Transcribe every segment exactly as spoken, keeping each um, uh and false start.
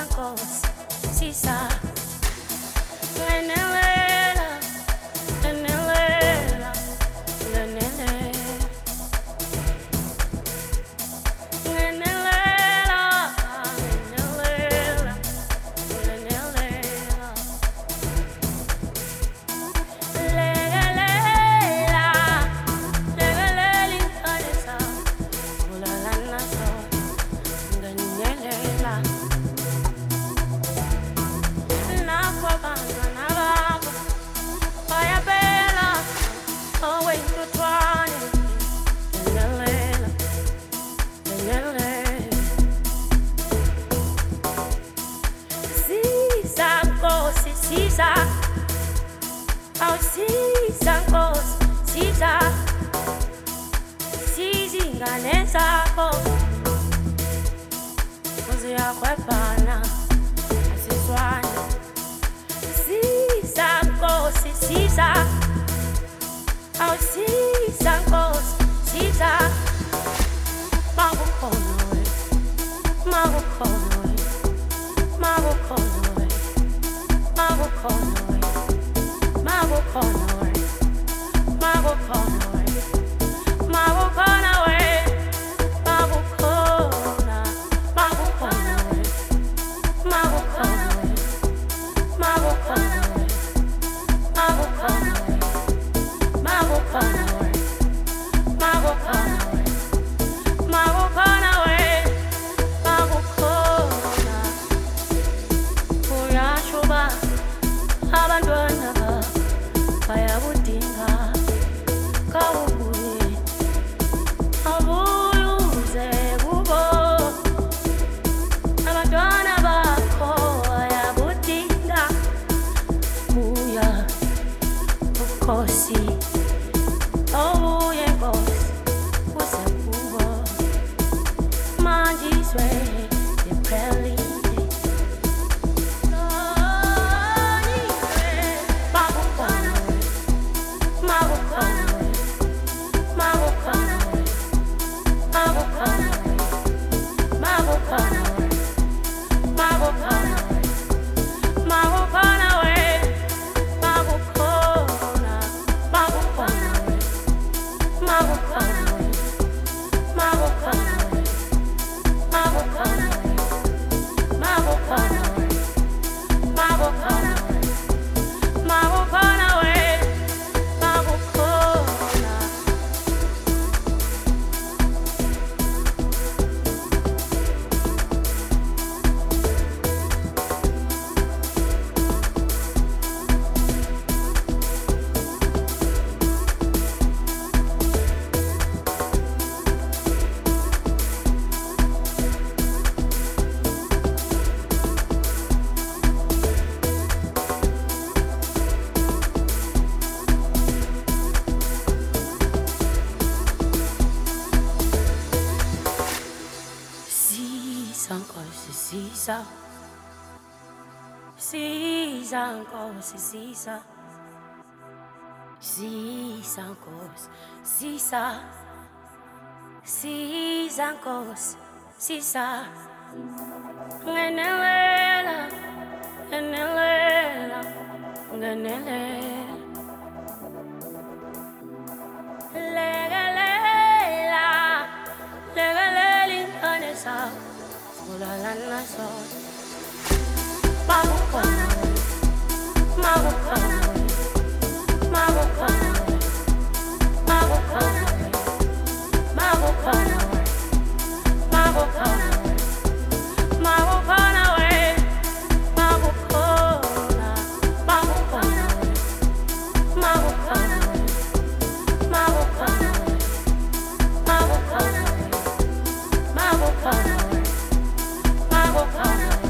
Nkosi sisa ngenelela ngenelela ngenelela ngenelela ngenelela ngenelela legelela legelela inkanisa ulalana so ngenelela Sisa, oh sisa Nkosi, sisa, sizingane zakho, uziyakwebhana, asizwane. Sisa Nkosi, sisa, oh sisa Nkosi, sisa, makukhona we, makukhona we, makukhona we. Mago Conway, Mago Conway, Mago Conway, Mago Conway, Mago Cona, Mago Conway, Mago Conway, Mago Conway, Mago Conway, Mago Conway, Mago Conway, Mago Conway, Mago Cona, Uyashuba. Abantwana bayabudinga kawubuye abuye kubo abantwana bakho bayabudinga buya Nkosi abuye Nkosi uze kubo manje izwe ipheli Sisa, Sisa Nkosi, Sisa, Sisa Nkosi, Sisa, Sisa Nkosi, Sisa, ngenelela, ngenelela, ngenelela, legelela, legelela inkanisa. Ulalana so Mago Conway, Mago Conway, Mago Conway, Mago Conway, Mago Conway, Mago Conway, Mago Conway, Mago Cona, Mago Conway, Mago Conway, Mago Conway, Mago Conway, Mago Conway. Mago Conway,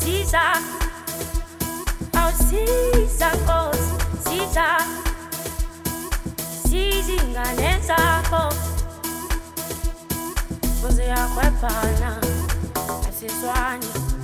siza, awu siza Nkosi, siza, siza ingane zakho, kuze yakwephana asizwani.